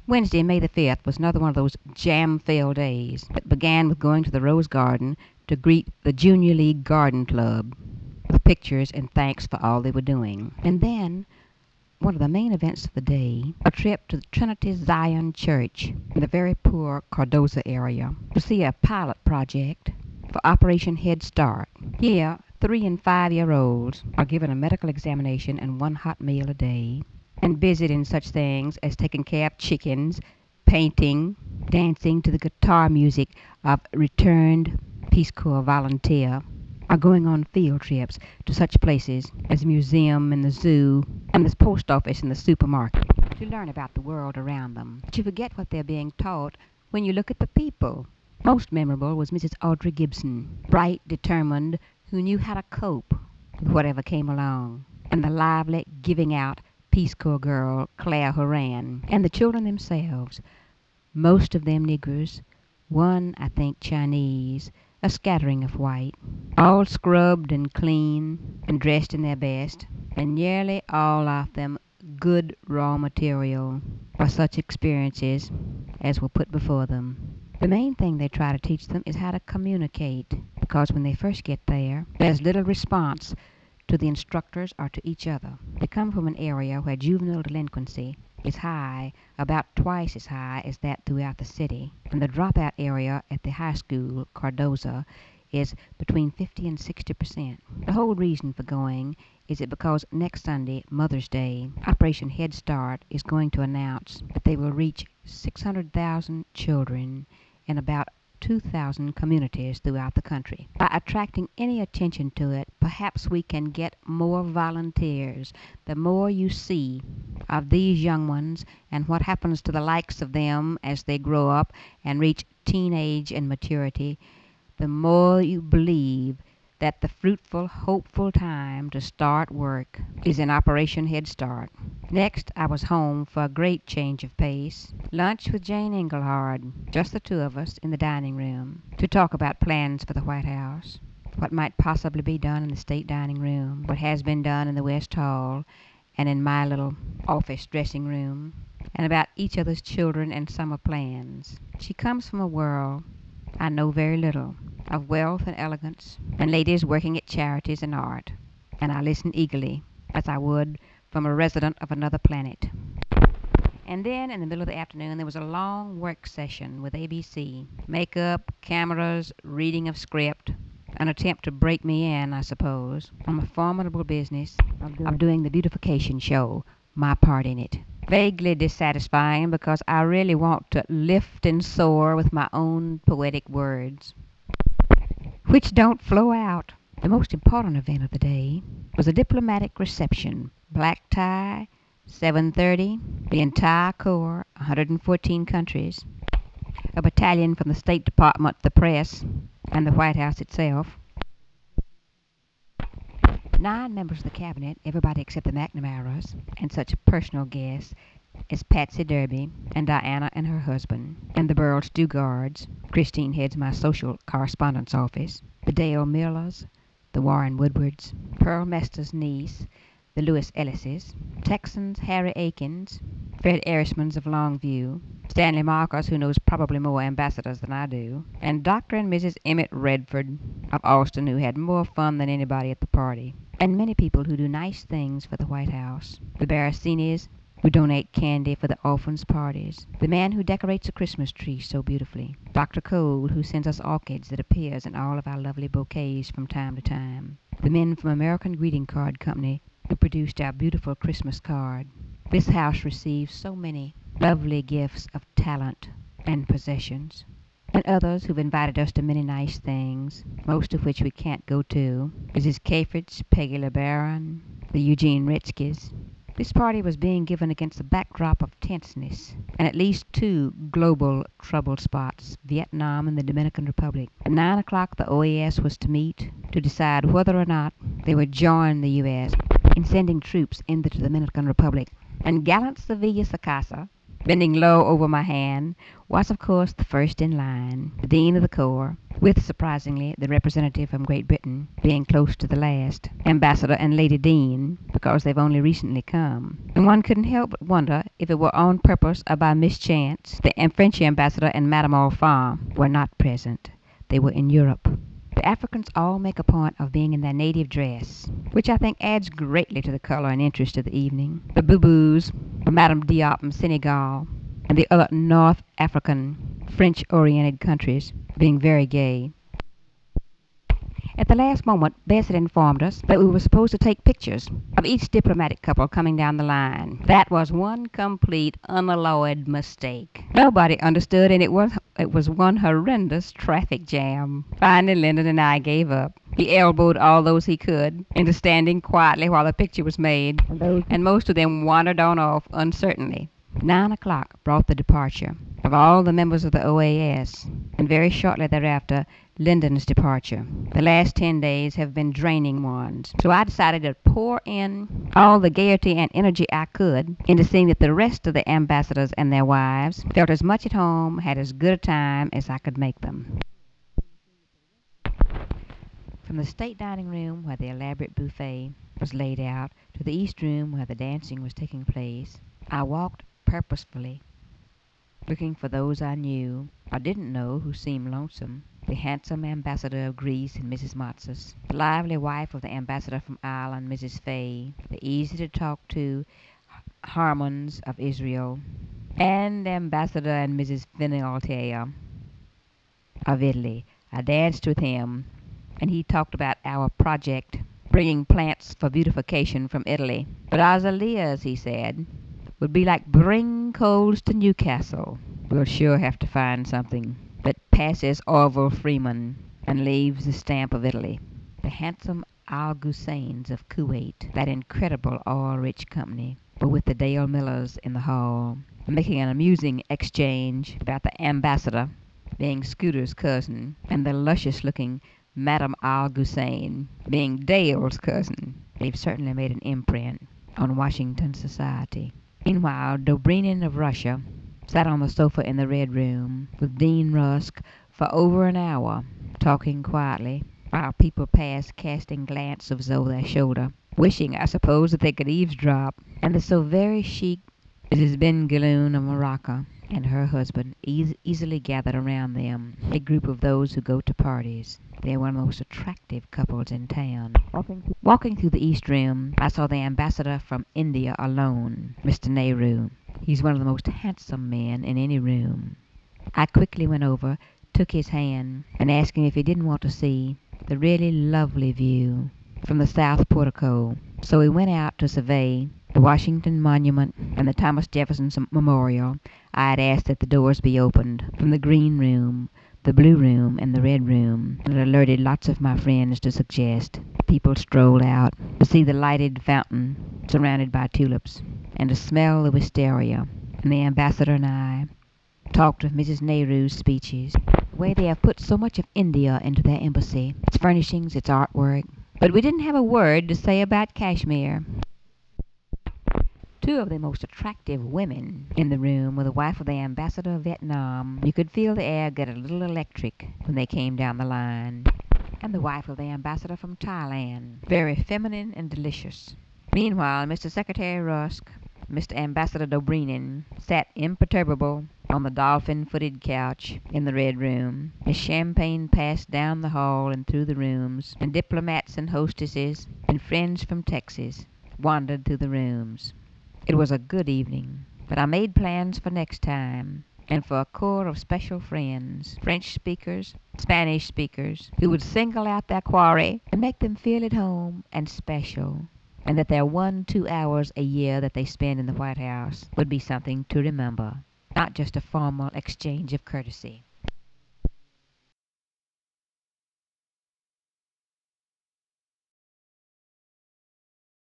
Wednesday, May the 5th, was another one of those jam-filled days that began with going to the Rose Garden to greet the Junior League Garden Club with pictures and thanks for all they were doing. And then, one of the main events of the day, a trip to the Trinity Zion Church in the very poor Cardozo area to see a pilot project for Operation Head Start. Here, 3 and 5-year-olds are given a medical examination and one hot meal a day, and busied in such things as taking care of chickens, painting, dancing to the guitar music of returned Peace Corps volunteer, are going on field trips to such places as the museum and the zoo and the post office and the supermarket to learn about the world around them. But you forget what they're being taught when you look at the people. Most memorable was Mrs. Audrey Gibson, bright, determined, who knew how to cope with whatever came along, and the lively, giving out Peace Corps girl, Claire Horan, and the children themselves, most of them niggers, one, I think, Chinese, a scattering of white, all scrubbed and clean and dressed in their best, and nearly all of them good raw material for such experiences as were put before them. The main thing they try to teach them is how to communicate, because when they first get there, there's little response to the instructors or to each other. They come from an area where juvenile delinquency is high, about twice as high as that throughout the city, and the dropout area at the high school, Cardozo, is between 50 and 60%. The whole reason for going is that because next Sunday, Mother's Day, Operation Head Start is going to announce that they will reach 600,000 children in about 2,000 communities throughout the country. By attracting any attention to it, perhaps we can get more volunteers. The more you see of these young ones and what happens to the likes of them as they grow up and reach teenage and maturity, the more you believe that the fruitful, hopeful time to start work is in Operation Head Start. Next, I was home for a great change of pace. Lunch with Jane Engelhard, just the two of us in the dining room, to talk about plans for the White House, what might possibly be done in the state dining room, what has been done in the West Hall, and in my little office dressing room, and about each other's children and summer plans. She comes from a world I know very little, of wealth and elegance, and ladies working at charities and art, and I listen eagerly, as I would from a resident of another planet. And then, in the middle of the afternoon, there was a long work session with ABC. Makeup, cameras, reading of script, an attempt to break me in, I suppose, on the formidable business of doing the beautification show, my part in it. Vaguely dissatisfying because I really want to lift and soar with my own poetic words, which don't flow out. The most important event of the day was a diplomatic reception. Black tie, 7:30, the entire Corps, 114 countries, a battalion from the State Department, the press, and the White House itself. 9 members of the cabinet, everybody except the McNamaras, and such personal guests as Patsy Derby and Diana and her husband, and the Burl Stugards. Christine heads my social correspondence office. The Dale Millers, the Warren Woodwards, Pearl Mester's niece, the Lewis Ellises, Texans Harry Akins, Fred Erismans of Longview, Stanley Marcus, who knows probably more ambassadors than I do, and Dr. and Mrs. Emmett Redford of Austin, who had more fun than anybody at the party, and many people who do nice things for the White House. The Barasinis, who donate candy for the orphans' parties, the man who decorates a Christmas tree so beautifully, Dr. Cole, who sends us orchids that appears in all of our lovely bouquets from time to time, the men from American Greeting Card Company who produced our beautiful Christmas card. This house receives so many lovely gifts of talent and possessions, and others who've invited us to many nice things, most of which we can't go to. Mrs. Cafritz, Peggy LeBaron, the Eugene Ritzkes. This party was being given against a backdrop of tenseness and at least 2 global trouble spots, Vietnam and the Dominican Republic. At 9 o'clock, the OAS was to meet to decide whether or not they would join the U.S. in sending troops into the Dominican Republic. And gallant Sevilla Sacasa, Bending low over my hand was, of course, the first in line, the Dean of the Corps, with, surprisingly, the representative from Great Britain being close to the last, Ambassador and Lady Dean, because they've only recently come. And one couldn't help but wonder if it were on purpose or by mischance the French Ambassador and Madame Alphon were not present. They were in Europe. The Africans all make a point of being in their native dress, which I think adds greatly to the color and interest of the evening. The Boubous, Madame Diop from Senegal, and the other North African, French-oriented countries being very gay. At the last moment, Bess had informed us that we were supposed to take pictures of each diplomatic couple coming down the line. That was one complete, unalloyed mistake. Nobody understood, and it was one horrendous traffic jam. Finally, Lyndon and I gave up. He elbowed all those he could into standing quietly while the picture was made, and most of them wandered on off uncertainly. 9 o'clock brought the departure of all the members of the OAS, and very shortly thereafter, Lyndon's departure. The last 10 days have been draining ones, so I decided to pour in all the gaiety and energy I could into seeing that the rest of the ambassadors and their wives felt as much at home, had as good a time as I could make them. From the state dining room, where the elaborate buffet was laid out, to the east room, where the dancing was taking place, I walked purposefully, looking for those I knew or didn't know who seemed lonesome. The handsome ambassador of Greece and Mrs. Motsis, the lively wife of the ambassador from Ireland, Mrs. Fay, the easy-to-talk-to Harmons of Israel, and Ambassador and Mrs. Finaltier of Italy. I danced with him, and he talked about our project, bringing plants for beautification from Italy. But azaleas, he said, would be like bring coals to Newcastle. We'll sure have to find something that passes Orville Freeman and leaves the stamp of Italy. The handsome Al Ghusains of Kuwait, that incredible oil-rich company, were with the Dale Millers in the hall, making an amusing exchange about the ambassador being Scooter's cousin, and the luscious-looking Madame Al Ghusain being Dale's cousin. They've certainly made an imprint on Washington society. Meanwhile, Dobrynin of Russia sat on the sofa in the Red Room with Dean Rusk for over an hour, talking quietly, while people passed casting glances over their shoulder, wishing, I suppose, that they could eavesdrop. And the so very chic Mrs. Ben Galoon of Morocco and her husband easily gathered around them, a group of those who go to parties. They were one of the most attractive couples in town. Walking through the East Room, I saw the ambassador from India alone, Mr. Nehru. He's one of the most handsome men in any room. I quickly went over, took his hand, and asked him if he didn't want to see the really lovely view from the South Portico. So we went out to survey the Washington Monument and the Thomas Jefferson Memorial. I had asked that the doors be opened from the Green Room, the Blue Room, and the Red Room, and alerted lots of my friends to suggest. People strolled out to see the lighted fountain surrounded by tulips and to smell the wisteria. And the ambassador and I talked of Mrs. Nehru's speeches, the way they have put so much of India into their embassy, its furnishings, its artwork. But we didn't have a word to say about Kashmir. Two of the most attractive women in the room were the wife of the ambassador of Vietnam. You could feel the air get a little electric when they came down the line. And the wife of the ambassador from Thailand, very feminine and delicious. Meanwhile, Mr. Secretary Rusk, Mr. Ambassador Dobrynin, sat imperturbable on the dolphin-footed couch in the Red Room. As champagne passed down the hall and through the rooms, and diplomats and hostesses and friends from Texas wandered through the rooms. It was a good evening, but I made plans for next time, and for a corps of special friends, French speakers, Spanish speakers, who would single out their quarry and make them feel at home and special, and that their 1-2 hours a year that they spend in the White House would be something to remember, not just a formal exchange of courtesy.